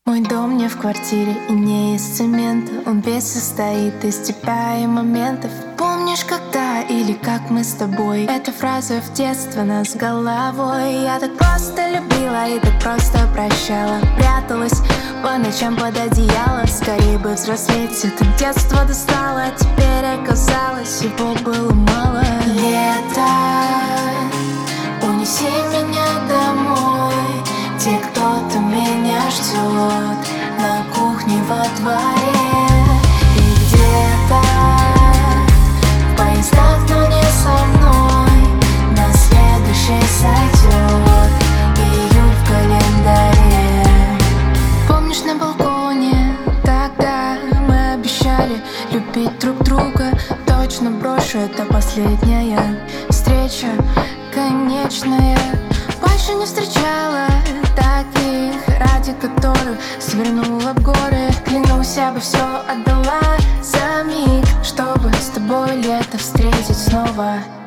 Мой дом не в квартире и не из цемента. Он весь состоит из тебя и моментов. Помнишь, когда или как мы с тобой? Эта фраза в детство нас головой. Я так просто любила и так просто прощала. Пряталась по ночам под одеяло. Скорее бы взрослеть, это детство достало. Теперь оказалось, его было мало. Лето, унеси меня домой, где кто-то меня ждет на кухне во дворе. И где-то в поездах, но не со мной, на следующий сойдет июль в календаре. Помнишь, на балконе тогда мы обещали любить друг друга? Точно брошу, это последняя встреча, конечная. Больше не встречала таких, ради которых свернула в горы. Клянусь, я бы все отдала за миг, чтобы с тобой лето встретить снова.